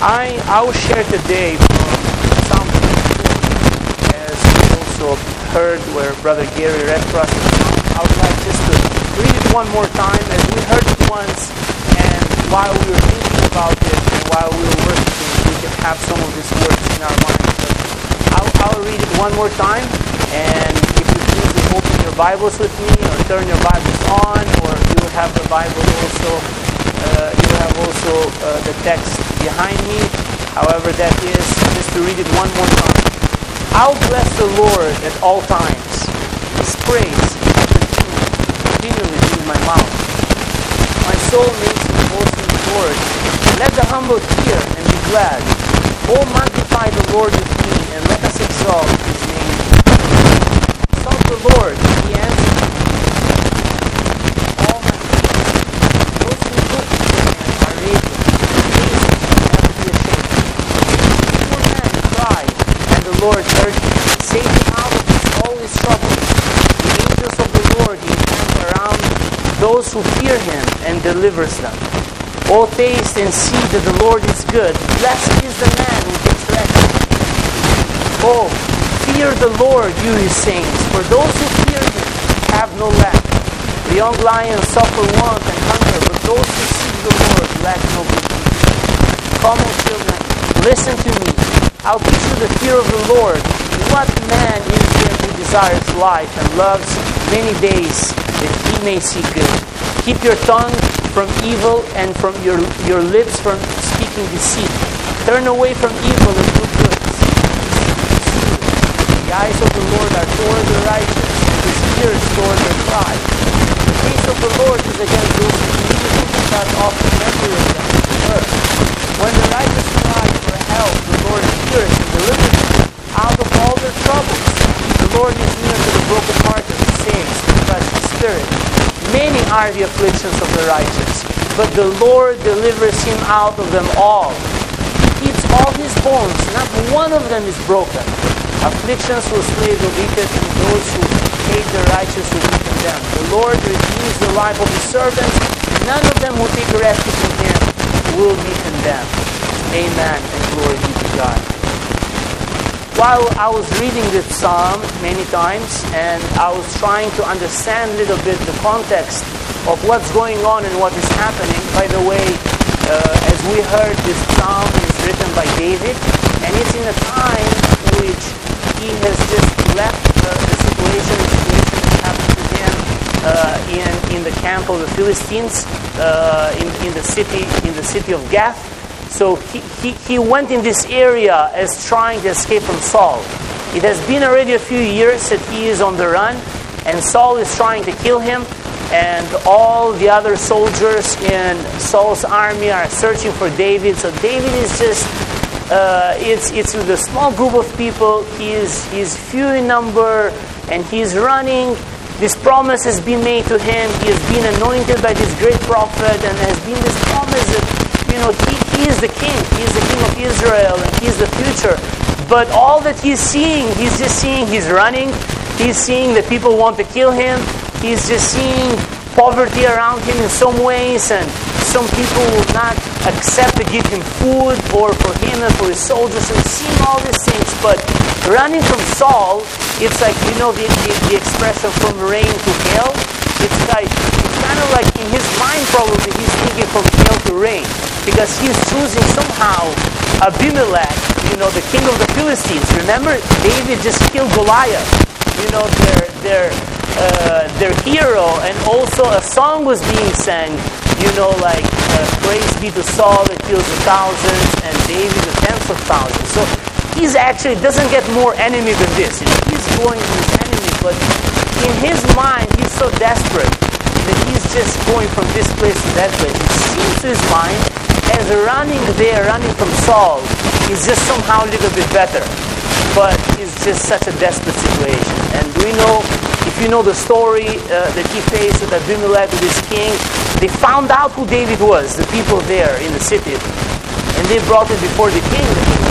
I will share today from Psalm 24, as we also heard where Brother Gary read for us. I would like just to read it one more time, as we heard it once, and while we were thinking about it, and while we were worshiping, we can have some of these words in our minds. I'll read it one more time, and if you please open your Bibles with me, or turn your Bibles on, or you have the Bible also, you have also the text behind me. However that is, just to read it one more time. I'll bless the Lord at all times. His praise continually be in my mouth. My soul makes me boast in the Lord. Let the humble hear and be glad. Oh, magnify the Lord with me, and let us exalt His name. Exalt the Lord, He answered me. All my fears, those who look to Him are radiant. Never be ashamed. The poor man cried, and the Lord heard him, saved him out of all his troubles. The angels of the Lord encamp around those who fear Him and delivers them. Oh, taste and see that the Lord is good. Blessed is the man who takes refuge. Oh, fear the Lord, you His saints, for those who fear Him have no lack. The young lions suffer want and hunger, but those who seek the Lord lack no good thing. Come, O children, listen to me. I'll teach you the fear of the Lord. What man is there who desires life and loves many days that he may see good? Keep your tongue from evil and from your lips from speaking deceit. Turn away from evil and do good. The eyes of the Lord are toward the righteous, and His ears toward their cry. The face of the Lord is against those who do evil, and cut off the memory of them from the earth. When the righteous cry for help, the Lord hears and delivers them out of all their troubles. The Lord is near to the brokenhearted and saves the crushed spirit. Many are the afflictions of the righteous, but the Lord delivers him out of them all. He keeps all his bones, not one of them is broken. Afflictions will slay the wicked, and those who hate the righteous will be condemned. The Lord redeems the life of His servants. None of them who take refuge in Him will be condemned. Amen, and glory be to God. While I was reading this psalm many times, and I was trying to understand a little bit the context of what's going on and what is happening. By the way, as we heard, this psalm is written by David, and it's in a time which he has just left the situation that happened to him in the camp of the Philistines, in the city of Gath. So he went in this area as trying to escape from Saul. It has been already a few years that he is on the run, and Saul is trying to kill him, and all the other soldiers in Saul's army are searching for David. So David is just, it's with a small group of people. He's few in number, and he's running. This promise has been made to him. He has been anointed by this great prophet, and there has been this promise that, he is the king. He is the king of Israel, and he is the future. But all that he's seeing, he's just seeing he's running. He's seeing that people want to kill him. He's just seeing poverty around him in some ways, and some people will not accept to give him food, or for him and for his soldiers. And seeing all these things, but running from Saul, it's like, the expression from rain to hail. It's kind of like in his mind probably he's thinking from hail to rain, because he's choosing somehow Abimelech, the king of the Philistines. Remember, David just killed Goliath, their hero, and also a song was being sang, praise be to Saul that kills the thousands, and David the tens of thousands. So he's actually doesn't get more enemy than this. He's going to his enemy, but in his mind he's so desperate that he's just going from this place to that place. It seems to his mind as running from Saul is just somehow a little bit better, but it's just such a desperate situation. And if you know the story that he faced with Abimelech, with his king, they found out who David was, the people there in the city, and they brought it before the king.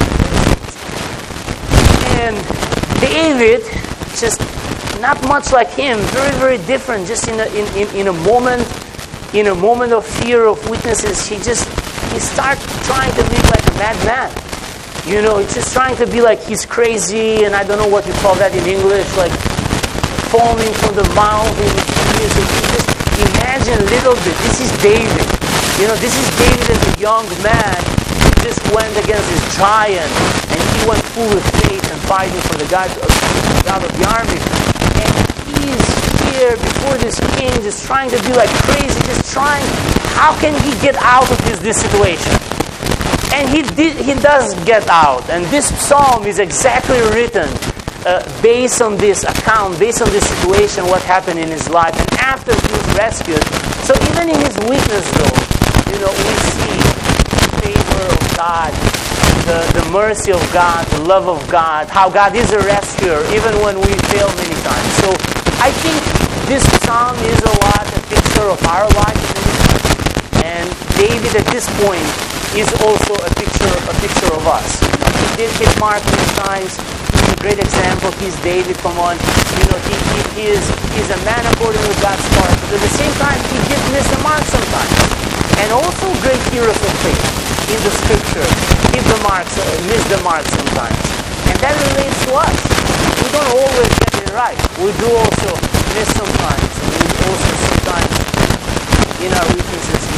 And David, just not much like him, very, very different. Just in a moment of fear, of weaknesses, he just he starts trying to live like a madman. You know, he's just trying to be like he's crazy, and I don't know what you call that in English, like foaming from the mouth. And you just imagine a little bit. This is David. You know, this is David as a young man who just went against this giant, and he went full of faith and fighting for the God of the army. And he's here before this king, just trying to be like crazy, just trying. How can he get out of this situation? And he does get out. And this psalm is exactly written based on this account, based on this situation, what happened in his life. And after he was rescued, so even in his weakness though, you know, we see the favor of God, the mercy of God, the love of God, how God is a rescuer, even when we fail many times. So I think this psalm is a lot a picture of our life. And David at this point is also a picture of us. He did hit Mark many times. He's a great example. He's David, come on. You know, he's a man according to God's heart. But at the same time, he did miss the mark sometimes. And also great heroes of faith in the scripture miss the mark sometimes. And that relates to us. We don't always get it right. We do also miss sometimes. And we also sometimes, in our weaknesses, in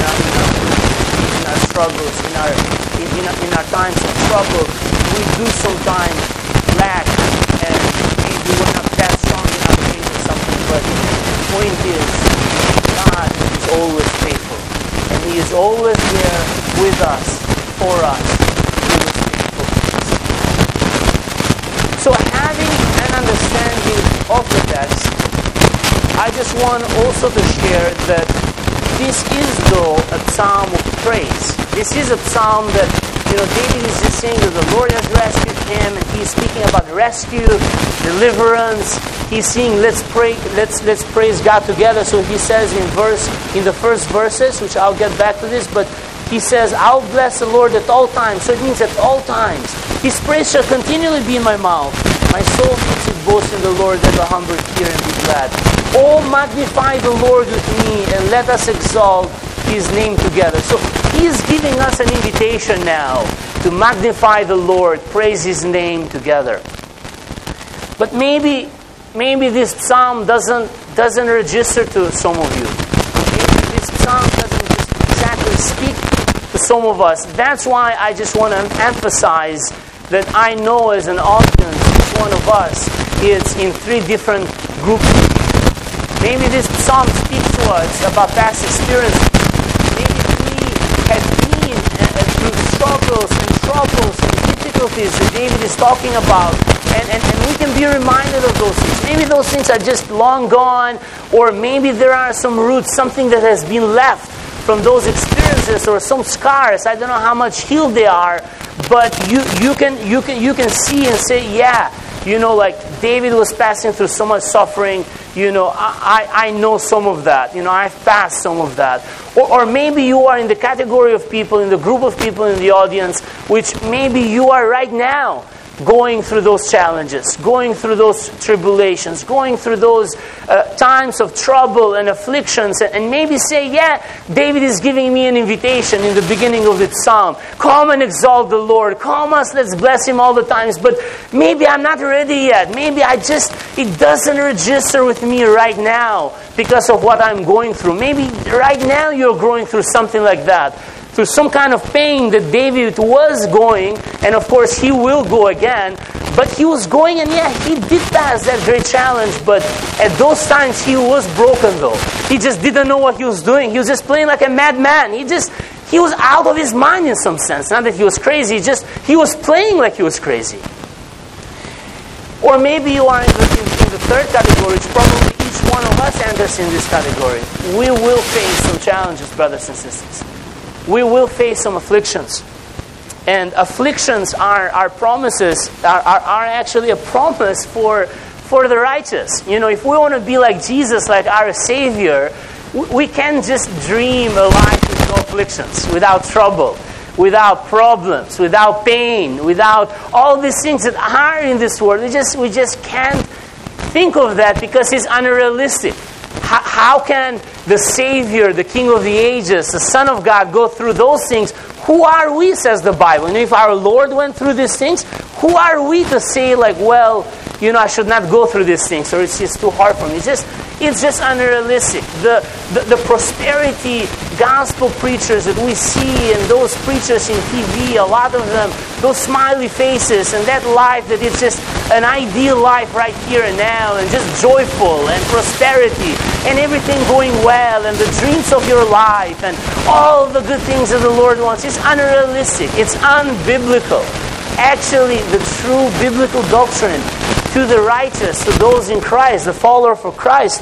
our struggles, in our times of trouble, we do sometimes lack, and maybe we're not that strong in our faith or something. But the point is, God is always faithful, and He is always there with us, for us. He was faithful to us. So, having an understanding of the text, I just want also to share that this is, though, a psalm of praise. This is a psalm that, you know, David is just saying that the Lord has rescued him, and he's speaking about rescue, deliverance. He's saying, let's praise God together. So he says in the first verses, which I'll get back to this, but he says, I'll bless the Lord at all times. So it means at all times. His praise shall continually be in my mouth. My soul makes its boast in the Lord, let the humble hear and be glad. Oh, magnify the Lord with me, and let us exalt His name together. So He is giving us an invitation now to magnify the Lord, praise His name together. But maybe this psalm doesn't register to some of you. Maybe this psalm doesn't just exactly speak to some of us. That's why I just want to emphasize that I know as an audience, each one of us is in three different groups. Maybe this psalm speaks to us about past experience. Maybe we have been through struggles and troubles and difficulties that David is talking about. And we can be reminded of those things. Maybe those things are just long gone, or maybe there are some roots, something that has been left from those experiences, or some scars. I don't know how much healed they are, but you can see and say, yeah, you know, like David was passing through so much suffering. You know, I know some of that. You know, I've passed some of that. Or maybe you are in the category of people, in the group of people in the audience, which maybe you are right now going through those challenges, going through those tribulations, going through those times of trouble and afflictions, and maybe say, yeah, David is giving me an invitation in the beginning of this psalm. Come and exalt the Lord. Come us, let's bless Him all the times. But maybe I'm not ready yet. Maybe it doesn't register with me right now because of what I'm going through. Maybe right now you're going through something like that, through some kind of pain that David was going, and of course he will go again, but he was going, and yeah, he did pass that great challenge, but at those times he was broken though. He just didn't know what he was doing. He was just playing like a madman. He was out of his mind in some sense. Not that he was crazy, he was playing like he was crazy. Or maybe you are in the third category, which probably each one of us enters in this category. We will face some challenges, brothers and sisters. We will face some afflictions. And afflictions are promises, are actually a promise for the righteous. You know, if we want to be like Jesus, like our Savior, we can't just dream a life with no afflictions, without trouble, without problems, without pain, without all these things that are in this world. We just can't think of that because it's unrealistic. How can the Savior, the King of the ages, the Son of God, go through those things? who are we, says the Bible? And if our Lord went through these things, who are we to say like, well, I should not go through these things, or it's just too hard for me. It's just unrealistic. The prosperity gospel preachers that we see, and those preachers in TV, a lot of them, those smiley faces, and that life that it's just an ideal life right here and now, and just joyful, and prosperity, and everything going well, and the dreams of your life, and all the good things that the Lord wants. It's unrealistic. It's unbiblical. Actually, the true biblical doctrine to the righteous, to those in Christ, the follower for Christ,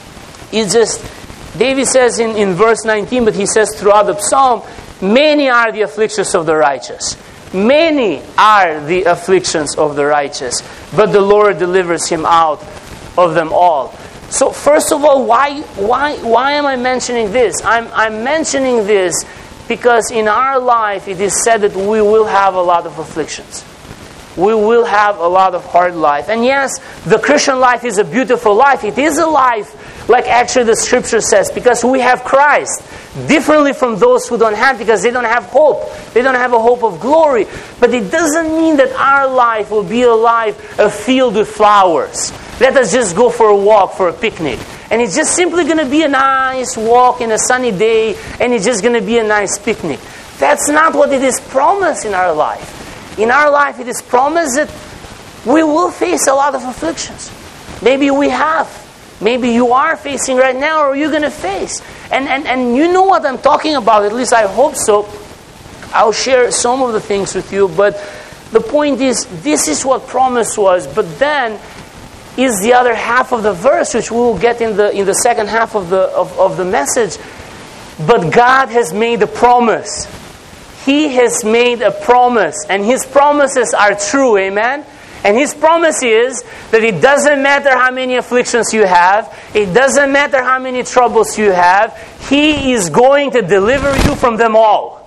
is just, David says in verse 19, but he says throughout the psalm, many are the afflictions of the righteous. Many are the afflictions of the righteous, but the Lord delivers him out of them all. So first of all, why am I mentioning this? I'm mentioning this because in our life it is said that we will have a lot of afflictions. We will have a lot of hard life. And yes, the Christian life is a beautiful life. It is a life, like actually the Scripture says, because we have Christ. Differently from those who don't have, because they don't have hope. They don't have a hope of glory. But it doesn't mean that our life will be a life filled with flowers. Let us just go for a walk, for a picnic. And it's just simply going to be a nice walk in a sunny day, and it's just going to be a nice picnic. That's not what it is promised in our life. In our life, it is promised that we will face a lot of afflictions. Maybe we have. Maybe you are facing right now, or you're going to face. And you know what I'm talking about. At least I hope so. I'll share some of the things with you. But the point is, this is what promise was. But then is the other half of the verse, which we will get in the second half of the message. But God has made a promise. He has made a promise, and His promises are true, amen? And His promise is that it doesn't matter how many afflictions you have, it doesn't matter how many troubles you have, He is going to deliver you from them all.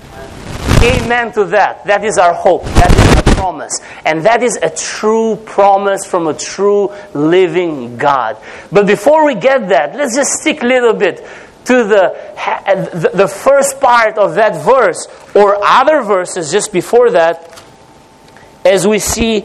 Amen to that. That is our hope. That is our promise. And that is a true promise from a true living God. But before we get that, let's just stick a little bit to the first part of that verse, or other verses just before that, as we see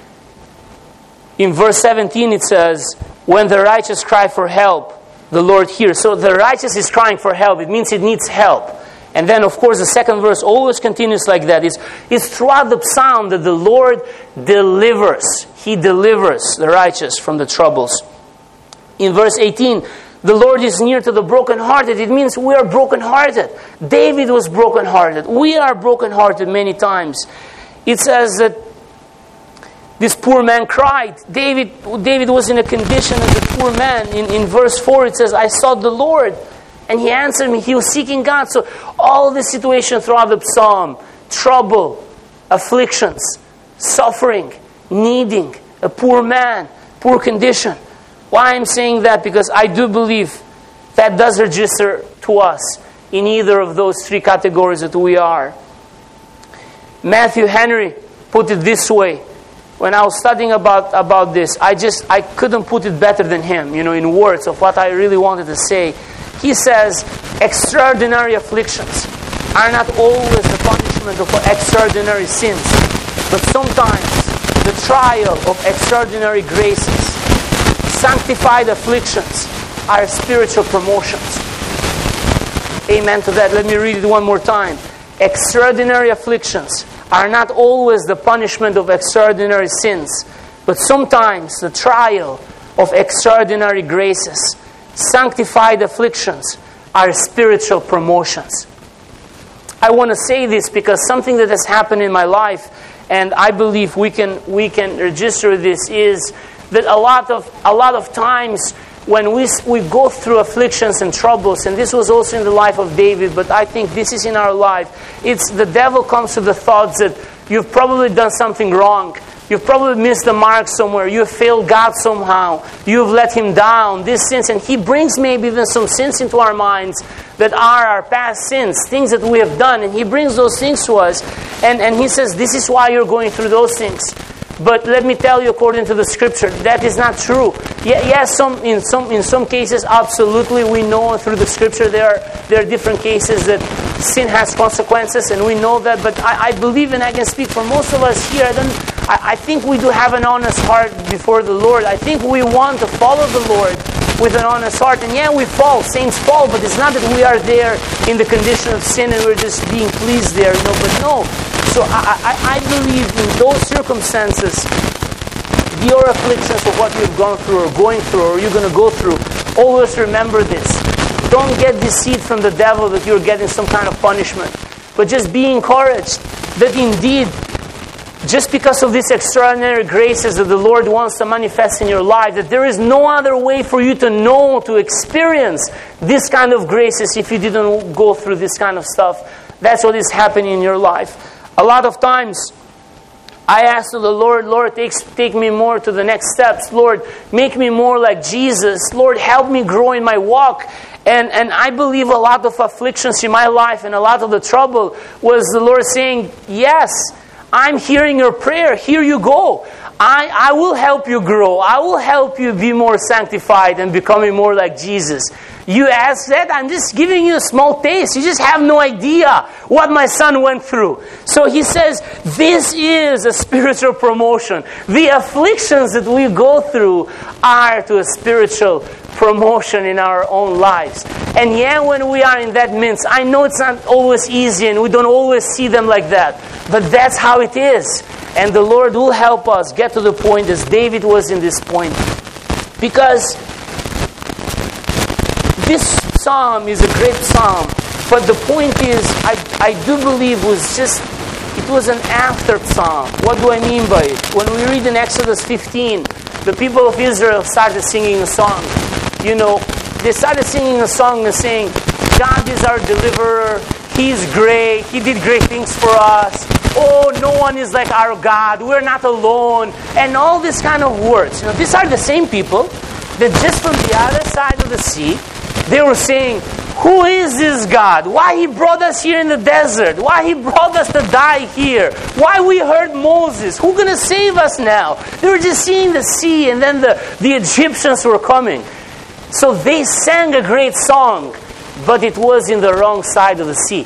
in verse 17, it says, when the righteous cry for help, the Lord hears. So the righteous is crying for help. It means it needs help. And then, of course, the second verse always continues like that. It's throughout the psalm that the Lord delivers. He delivers the righteous from the troubles. In verse 18, the Lord is near to the brokenhearted. It means we are brokenhearted. David was brokenhearted. We are brokenhearted many times. It says that this poor man cried. David was in a condition as a poor man. In verse 4 it says, I sought the Lord, and He answered me. He was seeking God. So all the situation throughout the psalm, trouble, afflictions, suffering, needing, a poor man, poor condition. Why I'm saying that? Because I do believe that does register to us in either of those three categories that we are. Matthew Henry put it this way. When I was studying about this, I couldn't put it better than him, in words of what I really wanted to say. He says, extraordinary afflictions are not always the punishment of extraordinary sins, but sometimes the trial of extraordinary graces. Sanctified afflictions are spiritual promotions. Amen to that. Let me read it one more time. Extraordinary afflictions are not always the punishment of extraordinary sins, but sometimes the trial of extraordinary graces. Sanctified afflictions are spiritual promotions. I want to say this because something that has happened in my life, and I believe we can register this, is that a lot of times when we go through afflictions and troubles, and this was also in the life of David, but I think this is in our life, it's the devil comes to the thoughts that you've probably done something wrong. You've probably missed the mark somewhere. You've failed God somehow. You've let Him down. These sins, and He brings maybe even some sins into our minds that are our past sins, things that we have done, and He brings those things to us, and He says, this is why you're going through those things. But let me tell you, according to the Scripture, that is not true. Yes, in some cases, absolutely, we know through the Scripture there are different cases that sin has consequences, and we know that. But I believe, and I can speak for most of us here, I think we do have an honest heart before the Lord. I think we want to follow the Lord with an honest heart. And yeah, we fall, saints fall, but it's not that we are there in the condition of sin and we're just being pleased there, but no. So I believe in those circumstances, your afflictions of what you've gone through or going through or you're going to go through, always remember this. Don't get deceived from the devil that you're getting some kind of punishment, but just be encouraged that indeed, just because of these extraordinary graces that the Lord wants to manifest in your life, that there is no other way for you to know, to experience this kind of graces if you didn't go through this kind of stuff. That's what is happening in your life. A lot of times, I ask to the Lord, Lord, take me more to the next steps. Lord, make me more like Jesus. Lord, help me grow in my walk. And I believe a lot of afflictions in my life and a lot of the trouble was the Lord saying, yes, I'm hearing your prayer. Here you go. I will help you grow. I will help you be more sanctified and becoming more like Jesus. You ask that, I'm just giving you a small taste. You just have no idea what my son went through. So he says, this is a spiritual promotion. The afflictions that we go through are to a spiritual promotion in our own lives. And yeah, when we are in that midst, I know it's not always easy and we don't always see them like that. But that's how it is. And the Lord will help us get to the point as David was in this point. Because this psalm is a great psalm. But the point is, I do believe it was an after psalm. What do I mean by it? When we read in Exodus 15, the people of Israel started singing a song. You know, they started singing a song and saying, God is our deliverer. He's great. He did great things for us. Oh, no one is like our God. We're not alone. And all these kind of words. You know, these are the same people that just from the other side of the sea, they were saying, who is this God? Why He brought us here in the desert? Why He brought us to die here? Why we heard Moses? Who's going to save us now? They were just seeing the sea, and then the Egyptians were coming. So they sang a great song, but it was in the wrong side of the sea.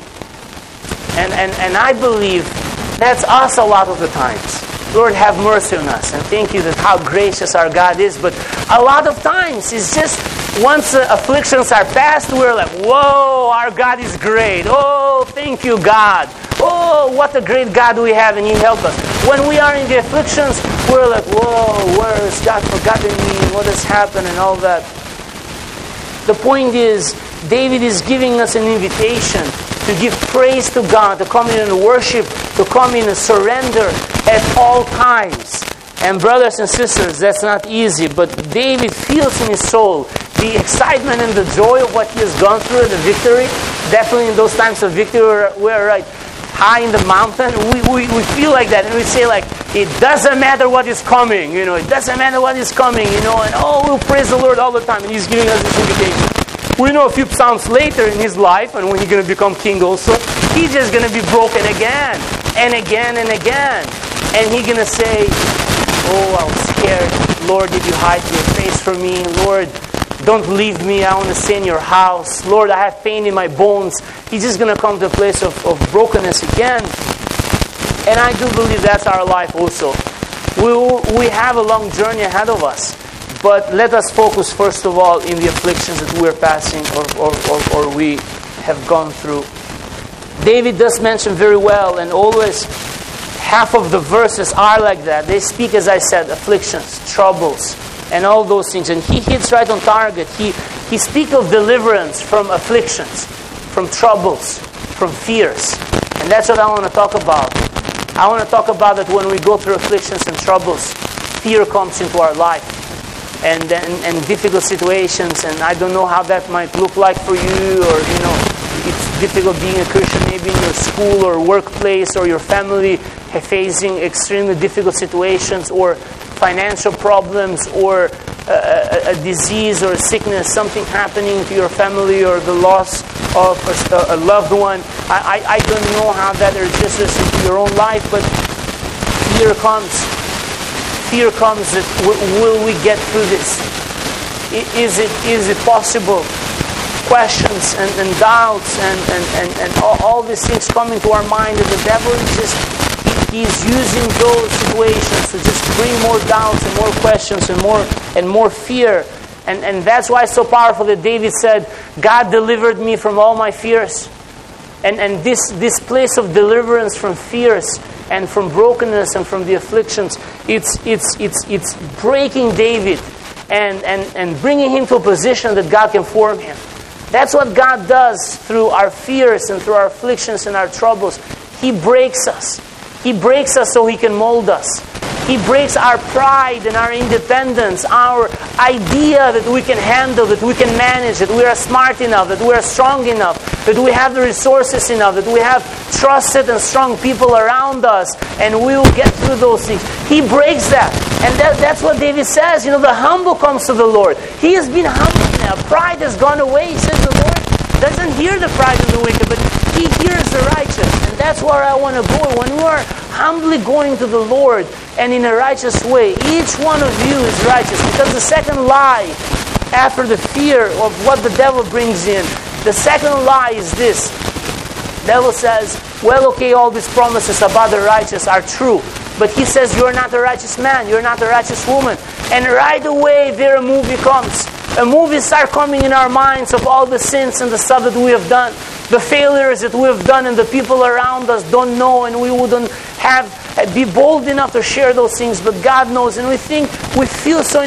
And I believe that's us a lot of the times. Lord, have mercy on us. And thank you that how gracious our God is. But a lot of times, it's just once afflictions are past, we're like, whoa, our God is great. Oh, thank you, God. Oh, what a great God we have, and He helped us. When we are in the afflictions, we're like, whoa, where has God forgotten me? What has happened and all that? The point is, David is giving us an invitation to give praise to God, to come in and worship, to come in and surrender at all times. And brothers and sisters, that's not easy, but David feels in his soul the excitement and the joy of what he has gone through, the victory. Definitely in those times of victory, we're right high in the mountain. We feel like that, and we say like, it doesn't matter what is coming, you know, it doesn't matter what is coming, you know, and we'll praise the Lord all the time, and He's giving us this invitation. We know a few psalms later in his life, and when he's going to become king also, he's just going to be broken again, and again, and again. And he's going to say, oh, I was scared. Lord, did you hide your face from me? Lord, don't leave me. I want to stay in your house. Lord, I have pain in my bones. He's just going to come to a place of brokenness again. And I do believe that's our life also. We have a long journey ahead of us. But let us focus first of all in the afflictions that we're passing or we have gone through. David does mention very well, and always half of the verses are like that. They speak, as I said, afflictions, troubles, and all those things. And he hits right on target. He speaks of deliverance from afflictions, from troubles, from fears. And that's what I want to talk about. I want to talk about that when we go through afflictions and troubles, fear comes into our life. And difficult situations, and I don't know how that might look like for you, or you know, it's difficult being a Christian maybe in your school or workplace, or your family facing extremely difficult situations, or financial problems, or a disease or a sickness, something happening to your family, or the loss of a loved one. I don't know how that registers into your own life, but fear comes. Fear comes that will we get through this? Is it possible? questions and doubts and all these things coming to our mind, and the devil is just, he's using those situations to just bring more doubts and more questions and more fear. And that's why it's so powerful that David said, God delivered me from all my fears. And this place of deliverance from fears and from brokenness and from the afflictions, it's breaking David and bringing him to a position that God can form him. That's what God does through our fears and through our afflictions and our troubles. He breaks us. He breaks us so He can mold us. He breaks our pride and our independence, our idea that we can handle, that we can manage, that we are smart enough, that we are strong enough, that we have the resources enough, that we have trusted and strong people around us, and we will get through those things. He breaks that. And that's what David says. The humble comes to the Lord. He has been humbled now. Pride has gone away. He says the Lord doesn't hear the pride of the wicked, but He hears the righteous. And that's where I want to go. When we are humbly going to the Lord and in a righteous way, each one of you is righteous. Because the second lie, after the fear of what the devil brings in, the second lie is this. The devil says, well, okay, all these promises about the righteous are true. But he says, you're not a righteous man, you're not a righteous woman. And right away, there a movie comes. A movie starts coming in our minds of all the sins and the stuff that we have done. The failures that we have done, and the people around us don't know, and we wouldn't be bold enough to share those things, but God knows. And we think we feel so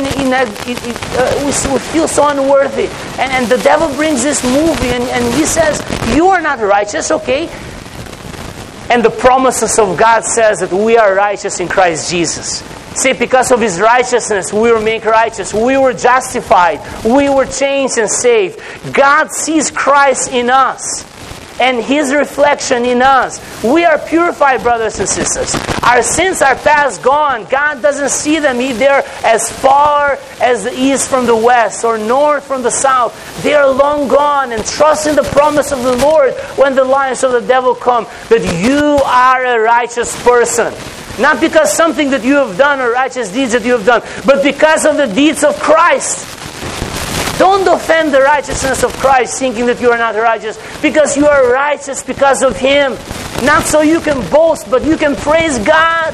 we feel so unworthy. And the devil brings this movie, and he says, you are not righteous, okay? And the promises of God says that we are righteous in Christ Jesus. See, because of His righteousness, we were made righteous. We were justified. We were changed and saved. God sees Christ in us and His reflection in us. We are purified, brothers and sisters. Our sins are past gone. God doesn't see them. They're as far as the east from the west or north from the south. They are long gone. And trust in the promise of the Lord when the lions of the devil come, that you are a righteous person. Not because something that you have done or righteous deeds that you have done, but because of the deeds of Christ. Don't offend the righteousness of Christ thinking that you are not righteous, because you are righteous because of Him. Not so you can boast, but you can praise God.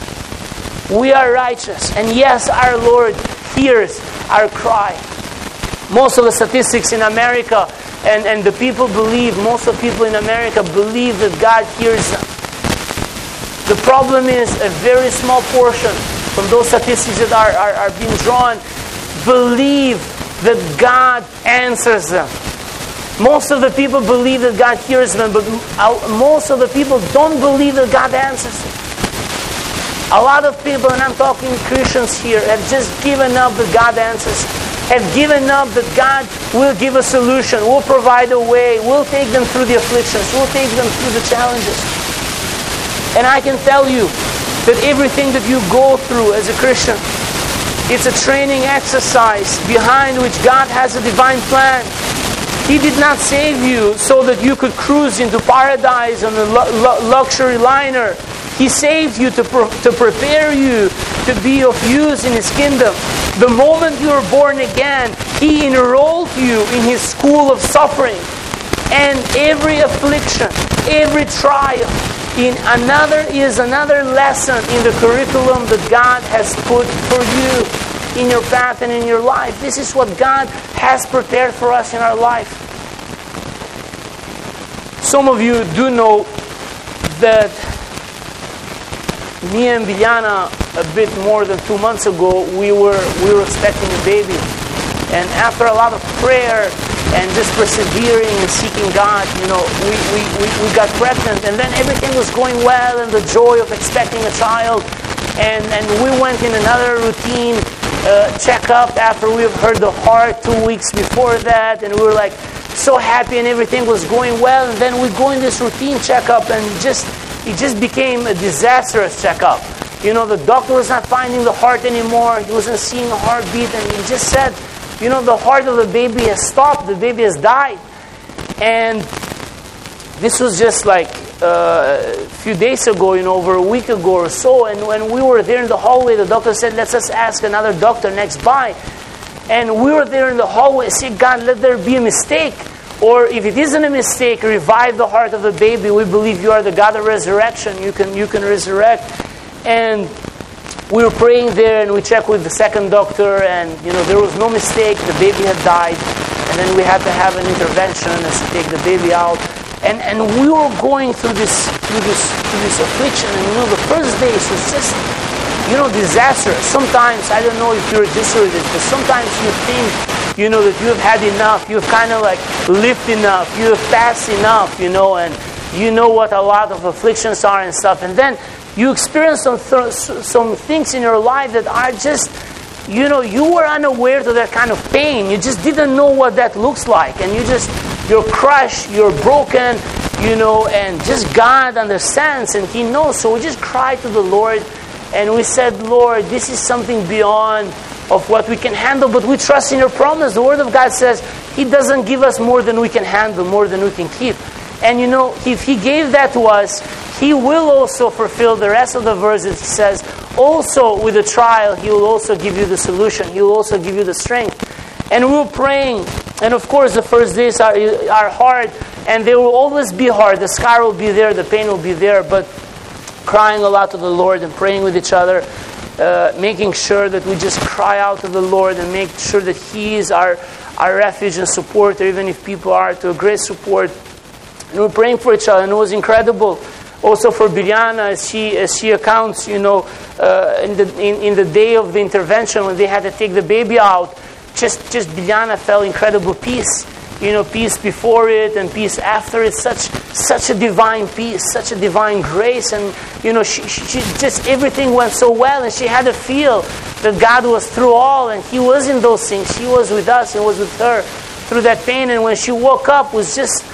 We are righteous. And yes, our Lord hears our cry. Most of the statistics in America, and the people believe, most of the people in America believe that God hears them. The problem is a very small portion from those statistics that are being drawn believe that God answers them. Most of the people believe that God hears them, but most of the people don't believe that God answers them. A lot of people, and I'm talking Christians here, have just given up that God answers, have given up that God will give a solution, will provide a way, will take them through the afflictions, will take them through the challenges. And I can tell you that everything that you go through as a Christian, it's a training exercise behind which God has a divine plan. He did not save you so that you could cruise into paradise on a luxury liner. He saved you to prepare you to be of use in His kingdom. The moment you were born again, He enrolled you in His school of suffering. And every affliction, every trial, is another lesson in the curriculum that God has put for you in your path and in your life. This is what God has prepared for us in our life. Some of you do know that me and Biljana, a bit more than 2 months ago, we were expecting a baby. And after a lot of prayer and just persevering and seeking God, we got pregnant, and then everything was going well, and the joy of expecting a child, and we went in another routine checkup after we heard the heart 2 weeks before that, and we were like so happy, and everything was going well, and then we go in this routine checkup, and it just became a disastrous checkup. The doctor was not finding the heart anymore. He wasn't seeing a heartbeat, and he just said, the heart of the baby has stopped. The baby has died. And this was just like a few days ago, over a week ago or so. And when we were there in the hallway, the doctor said, let's just ask another doctor next by. And we were there in the hallway, said, God, let there be a mistake. Or if it isn't a mistake, revive the heart of the baby. We believe you are the God of resurrection. You can resurrect. And we were praying there, and we checked with the second doctor, and there was no mistake. The baby had died, and then we had to have an intervention as to take the baby out. And we were going through this affliction. And the first days was just disastrous. Sometimes, I don't know if you register this, but sometimes you think that you have had enough. You've kind of like lived enough. You have passed enough, and you know what a lot of afflictions are and stuff. And then you experience some things in your life that are just, you were unaware of that kind of pain. You just didn't know what that looks like. And you're crushed, you're broken, and just God understands and He knows. So we just cried to the Lord and we said, Lord, this is something beyond of what we can handle, but we trust in your promise. The Word of God says He doesn't give us more than we can handle, more than we can keep. And if He gave that to us, He will also fulfill the rest of the verses. He says, also with the trial, He will also give you the solution. He will also give you the strength. And we were praying, and of course the first days are hard, and they will always be hard. The scar will be there, the pain will be there, but crying a lot to the Lord and praying with each other, making sure that we just cry out to the Lord and make sure that He is our refuge and supporter, even if people are to a great support. And we're praying for each other, and it was incredible. Also for Biryana, as she accounts, in the day of the intervention when they had to take the baby out, just Biryana felt incredible peace. Peace before it and peace after it. Such a divine peace, such a divine grace, and she just everything went so well, and she had to feel that God was through all, and He was in those things. He was with us and was with her through that pain. And when she woke up, was just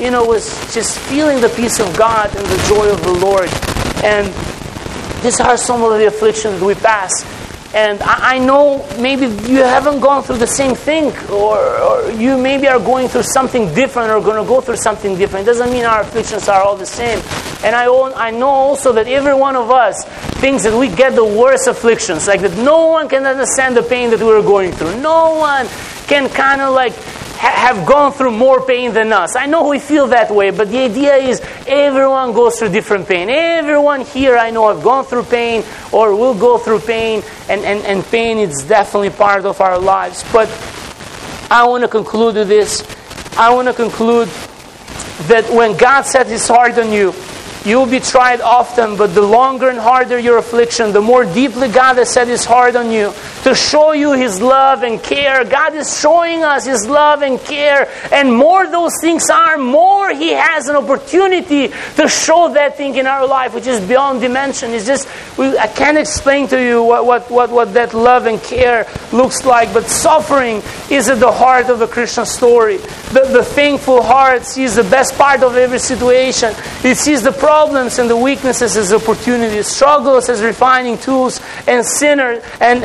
feeling the peace of God and the joy of the Lord. And these are some of the afflictions that we pass. And I know maybe you haven't gone through the same thing, or you maybe are going through something different, or going to go through something different. It doesn't mean our afflictions are all the same. And I know also that every one of us thinks that we get the worst afflictions, like that no one can understand the pain that we're going through. No one can kind of like have gone through more pain than us. I know we feel that way, but the idea is everyone goes through different pain. Everyone here I know have gone through pain or will go through pain, and pain is definitely part of our lives. But I want to conclude with this. I want to conclude that when God sets His heart on you, you will be tried often, but the longer and harder your affliction, the more deeply God has set His heart on you to show you His love and care. God is showing us His love and care, and more those things are, more He has an opportunity to show that thing in our life, which is beyond dimension. It's just, I can't explain to you what that love and care looks like, but suffering is at the heart of the Christian story. The thankful heart sees the best part of every situation. It sees the problems and the weaknesses as opportunities, struggles as refining tools, and sinners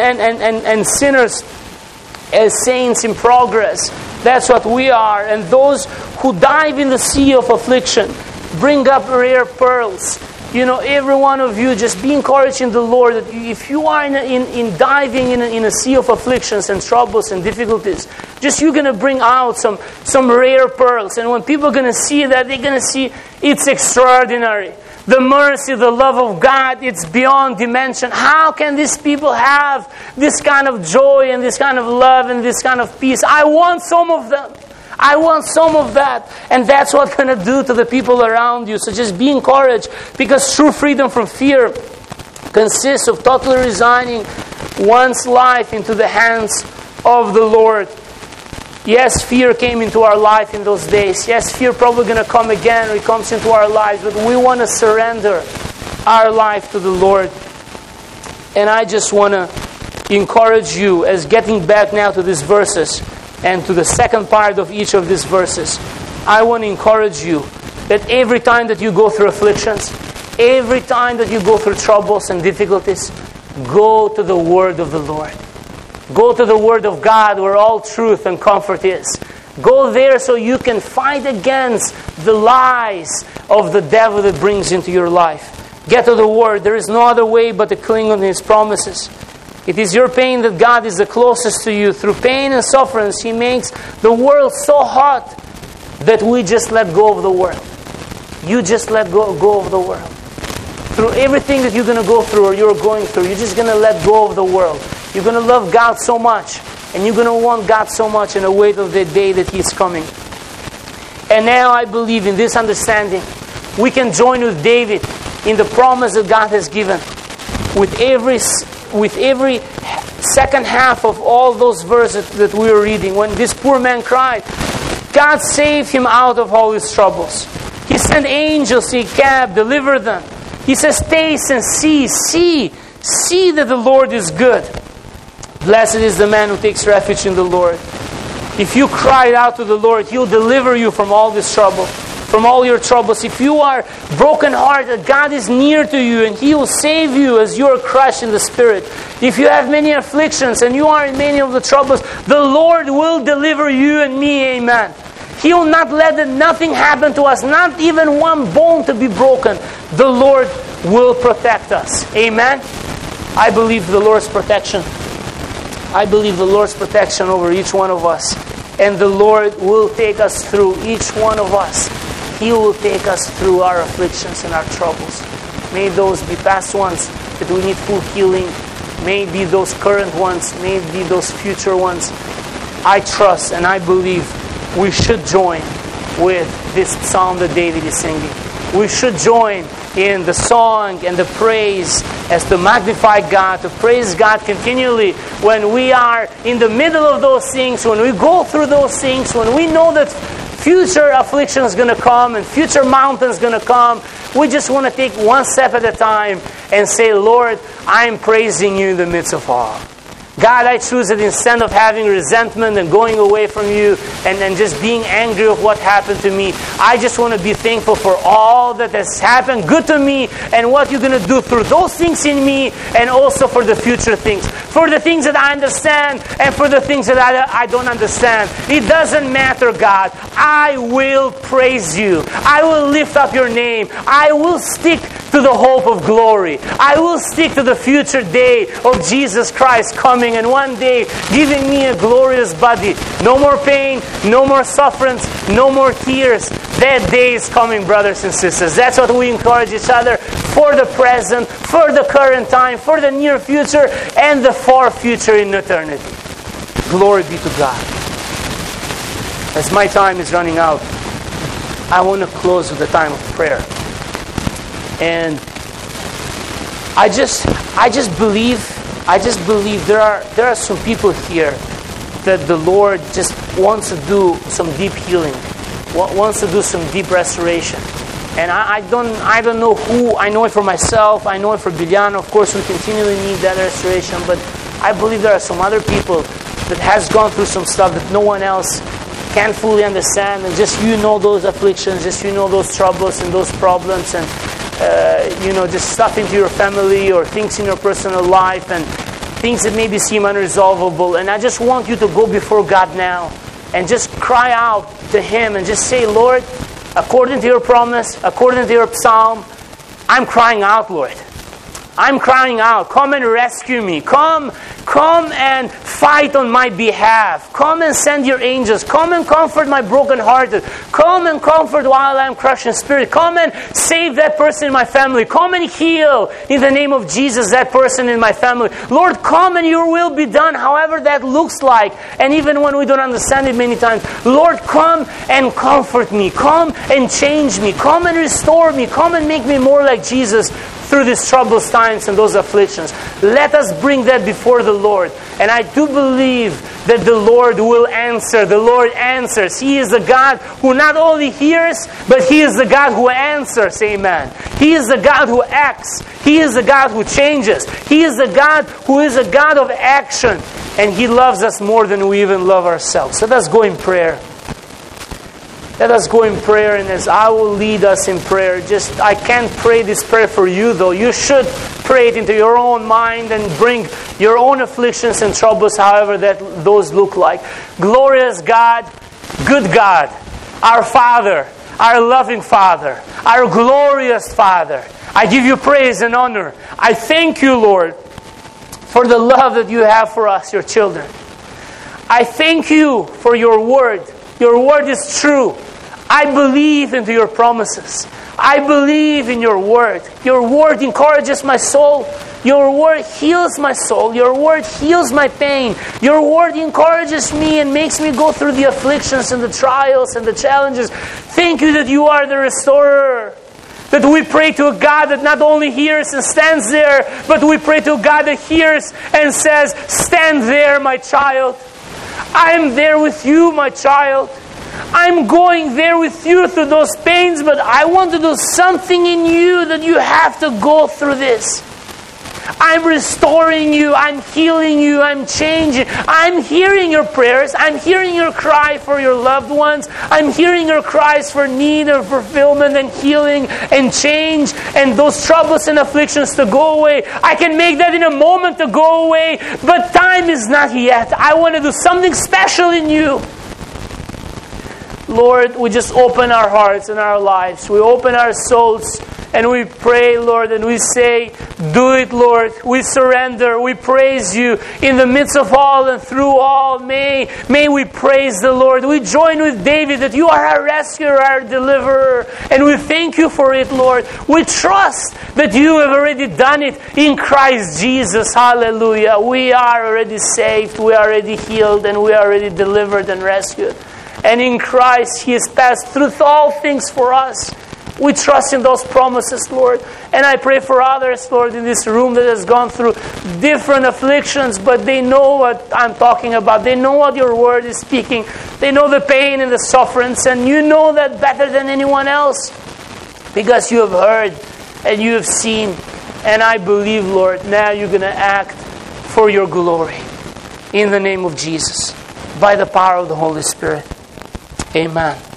as saints in progress. That's what we are. And those who dive in the sea of affliction bring up rare pearls. Every one of you, just be encouraged in the Lord that if you are in diving in a sea of afflictions and troubles and difficulties, just you're going to bring out some rare pearls. And when people are going to see that, they're going to see it's extraordinary. The mercy, the love of God, it's beyond dimension. How can these people have this kind of joy and this kind of love and this kind of peace? I want some of them. I want some of that. And that's what it's going to do to the people around you. So just be encouraged, because true freedom from fear consists of totally resigning one's life into the hands of the Lord. Yes, fear came into our life in those days. Yes, fear probably going to come again, or it comes into our lives. But we want to surrender our life to the Lord. And I just want to encourage you, as getting back now to these verses, and to the second part of each of these verses, I want to encourage you that every time that you go through afflictions, every time that you go through troubles and difficulties, go to the Word of the Lord. Go to the Word of God, where all truth and comfort is. Go there so you can fight against the lies of the devil that brings into your life. Get to the Word. There is no other way but to cling on His promises. It is your pain that God is the closest to you. Through pain and sufferance, He makes the world so hot that we just let go of the world. You just let go of the world. Through everything that you're going to go through or you're going through, you're just going to let go of the world. You're going to love God so much. And you're going to want God so much in the wait of the day that He's coming. And now I believe in this understanding, we can join with David in the promise that God has given. With every second half of all those verses that we were reading, when this poor man cried, God saved him out of all his troubles. He sent angels, He kept, delivered them. He says, taste and see that the Lord is good. Blessed is the man who takes refuge in the Lord. If you cry out to the Lord, He'll deliver you from all this trouble, from all your troubles. If you are brokenhearted, God is near to you and He will save you as you are crushed in the spirit. If you have many afflictions and you are in many of the troubles, the Lord will deliver you and me, amen. He will not let nothing happen to us, not even one bone to be broken. The Lord will protect us, amen. I believe the Lord's protection. I believe the Lord's protection over each one of us. And the Lord will take us through, each one of us. He will take us through our afflictions and our troubles. May those be past ones that we need full healing. May it be those current ones. May it be those future ones. I trust and I believe we should join with this psalm that David is singing. We should join in the song and the praise as to magnify God, to praise God continually when we are in the middle of those things, when we go through those things, when we know that future affliction is going to come and future mountains going to come. We just want to take one step at a time and say, Lord, I'm praising You in the midst of all. God, I choose that instead of having resentment and going away from You and just being angry of what happened to me, I just want to be thankful for all that has happened good to me and what You're going to do through those things in me and also for the future things. For the things that I understand and for the things that I don't understand. It doesn't matter, God. I will praise You. I will lift up Your name. I will stick to the hope of glory. I will stick to the future day of Jesus Christ coming and one day giving me a glorious body. No more pain, no more sufferance, no more tears. That day is coming, brothers and sisters. That's what we encourage each other for the present, for the current time, for the near future, and the far future in eternity. Glory be to God. As my time is running out, I want to close with a time of prayer. And I just believe there are some people here that the Lord just wants to do some deep healing, wants to do some deep restoration. And I don't know who. I know it for myself. I know it for Biljana. Of course, we continually need that restoration. But I believe there are some other people that has gone through some stuff that no one else can fully understand. And just you know those afflictions, just you know those troubles and those problems, and just stuff into your family or things in your personal life and things that maybe seem unresolvable. And I just want you to go before God now and just cry out to Him and just say, Lord, according to Your promise, according to Your psalm, I'm crying out, Lord. I'm crying out. Come and rescue me. Come and fight on my behalf. Come and send Your angels. Come and comfort my brokenhearted. Come and comfort while I'm crushed in spirit. Come and save that person in my family. Come and heal in the name of Jesus that person in my family. Lord, come and Your will be done, however that looks like. And even when we don't understand it many times, Lord, come and comfort me. Come and change me. Come and restore me. Come and make me more like Jesus through these troublous times and those afflictions. Let us bring that before the Lord. And I do believe that the Lord will answer. The Lord answers. He is the God who not only hears, but He is the God who answers. Amen. He is the God who acts. He is the God who changes. He is the God who is a God of action. And He loves us more than we even love ourselves. So let's go in prayer. Let us go in prayer, and as I will lead us in prayer, I can't pray this prayer for you though. You should pray it into your own mind and bring your own afflictions and troubles, however those look like. Glorious God, good God, our Father, our loving Father, our glorious Father. I give You praise and honor. I thank You, Lord, for the love that You have for us, Your children. I thank You for Your word. Your word is true. I believe into your promises. I believe in your word. Your word encourages my soul. Your word heals my soul. Your word heals my pain. Your word encourages me and makes me go through the afflictions and the trials and the challenges. Thank you that you are the restorer. That we pray to a God that not only hears and stands there, but we pray to a God that hears and says, stand there, my child. I am there with you, my child. I'm going there with you through those pains, but I want to do something in you that you have to go through this. I'm restoring you. I'm healing you. I'm changing. I'm hearing your prayers. I'm hearing your cry for your loved ones. I'm hearing your cries for need and fulfillment and healing and change and those troubles and afflictions to go away. I can make that in a moment to go away, but time is not yet. I want to do something special in you. Lord, we just open our hearts and our lives. We open our souls and we pray, Lord, and we say, do it, Lord. We surrender. We praise you in the midst of all and through all. May we praise the Lord. We join with David that you are our rescuer, our deliverer. And we thank you for it, Lord. We trust that you have already done it in Christ Jesus. Hallelujah. We are already saved. We are already healed. And we are already delivered and rescued. And in Christ, He has passed through all things for us. We trust in those promises, Lord. And I pray for others, Lord, in this room that has gone through different afflictions, but they know what I'm talking about. They know what your word is speaking. They know the pain and the sufferance, and you know that better than anyone else because you have heard and you have seen. And I believe, Lord, now you're going to act for your glory. In the name of Jesus, by the power of the Holy Spirit. Amen.